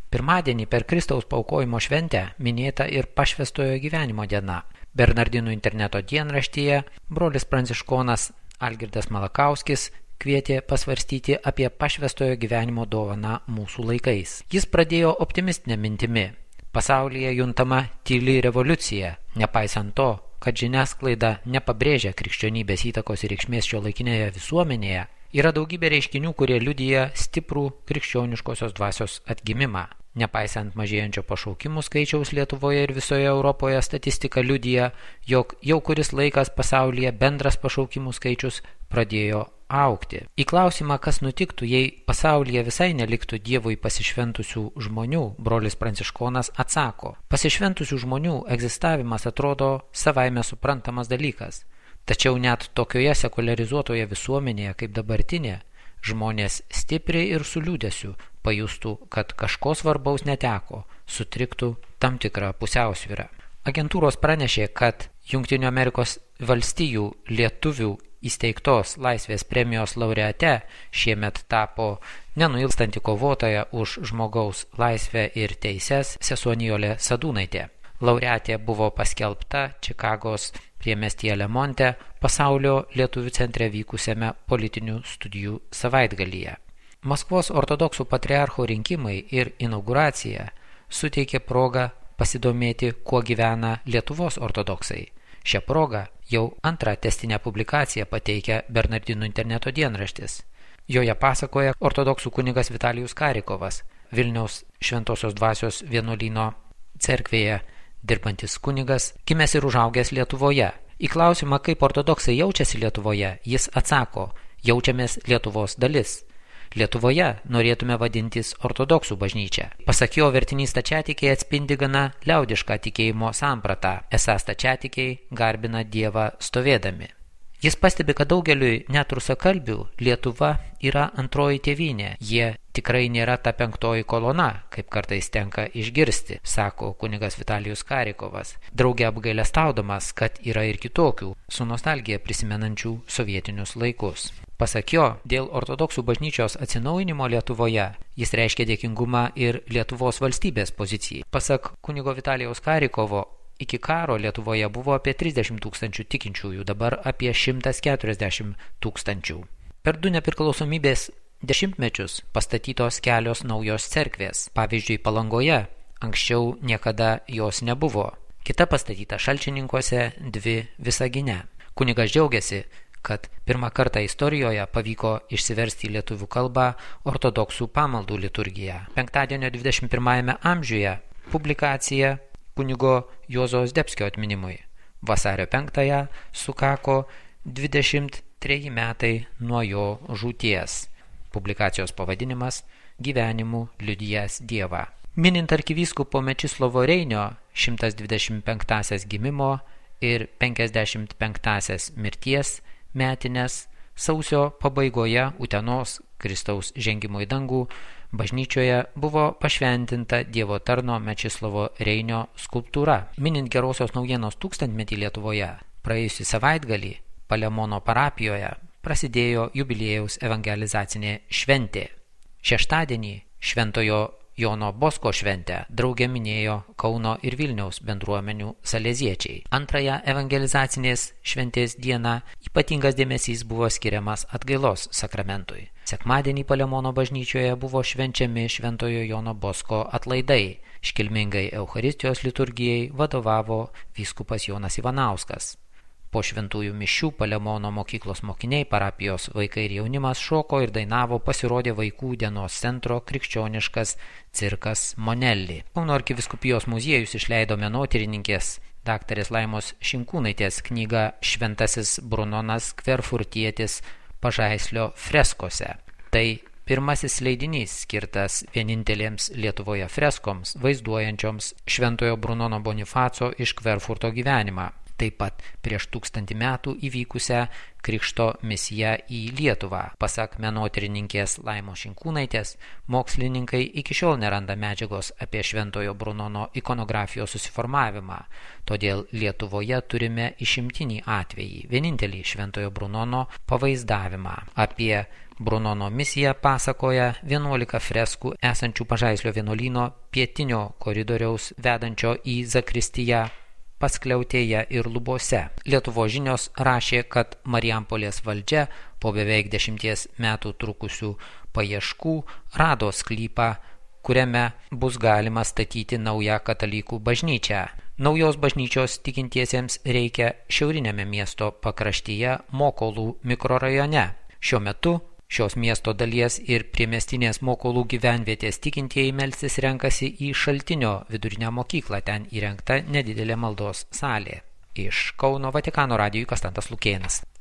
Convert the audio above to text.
Pirmadienį per Kristaus paaukojimo šventę minėta ir pašvęstojo gyvenimo diena. Bernardinų interneto dienraštyje brolis pranciškonas Algirdas Malakauskis kvietė pasvarstyti apie pašvęstojo gyvenimo dovaną mūsų laikais. Jis pradėjo optimistinę mintimi. Pasaulyje juntama tyli revoliucija, nepaisant to, kad žiniasklaida nepabrėžia krikščionybės įtakos ir reikšmės šiuolaikinėje visuomenėje, yra daugybė reiškinių, kurie liudija stiprų krikščioniškosios dvasios atgimimą. Nepaisant mažėjančio pašaukimų skaičiaus Lietuvoje ir visoje Europoje, statistika liudija, jog jau kuris laikas pasaulyje bendras pašaukimų skaičius pradėjo augti. Į klausimą, kas nutiktų, jei pasaulyje visai neliktų Dievui pasišventusių žmonių, brolis pranciškonas atsako: pasišventusių žmonių egzistavimas atrodo savaime suprantamas dalykas, tačiau net tokioje sekuliarizuotoje visuomenėje kaip dabartinė, žmonės stipriai ir su liūdesiu pajustų, kad kažko svarbaus neteko, sutriktų tam tikrą pusiausvyrą. Agentūros pranešė, kad Jungtinių Amerikos valstijų lietuvių įsteigtos Laisvės premijos laureate šiemet tapo nenuilstanti kovotoja už žmogaus laisvę ir teises sesuo Nijolė Sadūnaitė. Laureatė buvo paskelbta Čikagos priemiestyje Lemonte pasaulio lietuvių centre vykusiame politinių studijų savaitgalyje. Maskvos ortodoksų patriarcho rinkimai ir inauguracija suteikė progą pasidomėti, kuo gyvena Lietuvos ortodoksai. Šią progą jau antrą testinę publikaciją pateikia Bernardinų interneto dienraštis. Joje pasakoja ortodoksų kunigas Vitalijus Karikovas, Vilniaus Šventosios dvasios vienuolyno cerkvėje dirbantis kunigas, gimęs ir užaugęs Lietuvoje. Į klausimą, kaip ortodoksai jaučiasi Lietuvoje, jis atsako: jaučiamės Lietuvos dalis. Lietuvoje norėtume vadintis ortodoksų bažnyčia. Pasak jo, vertinys stačiatikiai atspindi gana liaudišką tikėjimo sampratą, esą stačiatikiai garbina Dievą stovėdami. Jis pastebi, kad daugeliui net rusakalbių Lietuva yra antroji tėvynė. Jie tikrai nėra ta penktoji kolona, kaip kartais tenka išgirsti, sako kunigas Vitalijus Karikovas, drauge apgailestaudamas, kad yra ir kitokių, su nostalgija prisimenančių sovietinius laikus. Pasak jo, dėl ortodoksų bažnyčios atsinaujinimo Lietuvoje jis reiškia dėkingumą ir Lietuvos valstybės pozicijai. Pasak kunigo Vitalijaus Karikovo, iki karo Lietuvoje buvo apie 30 000 tikinčiųjų, dabar apie 140 000. Per 2 nepriklausomybės dešimtmečius pastatytos kelios naujos cerkvės. Pavyzdžiui, Palangoje anksčiau niekada jos nebuvo. Kita pastatyta Šalčininkuose, 2 Visagine. Kunigas džiaugiasi, kad pirmą kartą istorijoje pavyko išsiversti į lietuvių kalbą ortodoksų pamaldų liturgiją. Penktadienio 21 amžiuje publikacija kunigo Juozo Zdebskio atminimui. Vasario 5-ąją sukako 23 metai nuo jo žūties. Publikacijos pavadinimas Gyvenimų liudijas Dievą. Minint arkivyskupo Mečislovo Reinio 125-asias gimimo ir 55-asias mirties metinės, sausio pabaigoje Utenos Kristaus žengimo į dangų bažnyčioje buvo pašventinta Dievo tarno Mečislovo Reinio skulptūra. Minint gerosios naujienos 1000-metį Lietuvoje, praėjusį savaitgalį Palemono parapijoje prasidėjo jubiliejaus evangelizacinė šventė. Šeštadienį Šventojo Jono Bosko šventę drauge minėjo Kauno ir Vilniaus bendruomenių saleziečiai. Antrąją evangelizacinės šventės dieną ypatingas dėmesys buvo skiriamas atgailos sakramentui. Sekmadienį Palemono bažnyčioje buvo švenčiami Šventojo Jono Bosko atlaidai. Iškilmingai Eucharistijos liturgijai vadovavo vyskupas Jonas Ivanauskas. Po šventųjų mišių Palemono mokyklos mokiniai, parapijos vaikai ir jaunimas šoko ir dainavo, pasirodė vaikų dienos centro krikščioniškas cirkas Monelli. Kauno arkivyskupijos muziejus išleido menotyrininkės daktarės Laimos Šinkūnaitės knygą Šventasis Brunonas Kverfurtietis Pažaislio freskose. Tai pirmasis leidinys skirtas vienintelėms Lietuvoje freskoms, vaizduojančioms Šventojo Brunono Bonifaco iš Kverfurto gyvenimą. Taip pat prieš 1000 metų įvykusią krikšto misiją į Lietuvą. Pasak menotyrininkės Laimos Šinkūnaitės, mokslininkai iki šiol neranda medžiagos apie Šventojo Brunono ikonografijos susiformavimą. Todėl Lietuvoje turime išimtinį atvejį, vienintelį Šventojo Brunono pavaizdavimą. Apie Brunono misija pasakoja 11 freskų esančių Pažaislio vienuolyno pietinio koridoriaus vedančio į zakristiją Paskliautėje ir Lubose. Lietuvos žinios rašė, kad Marijampolės valdžia po beveik 10 metų trukusių paieškų rado sklypą, kuriame bus galima statyti naują katalikų bažnyčią. Naujos bažnyčios tikintiesiems reikia šiaurinėme miesto pakraštyje Mokolų mikrorajone. Šiuo metu šios miesto dalies ir priemiestinės Mokolų gyvenvietės tikintieji melstis renkasi į Šaltinio vidurinę mokyklą, ten įrengta nedidelė maldos salė. Iš Kauno Vatikano radijui Konstantas Lukėnas.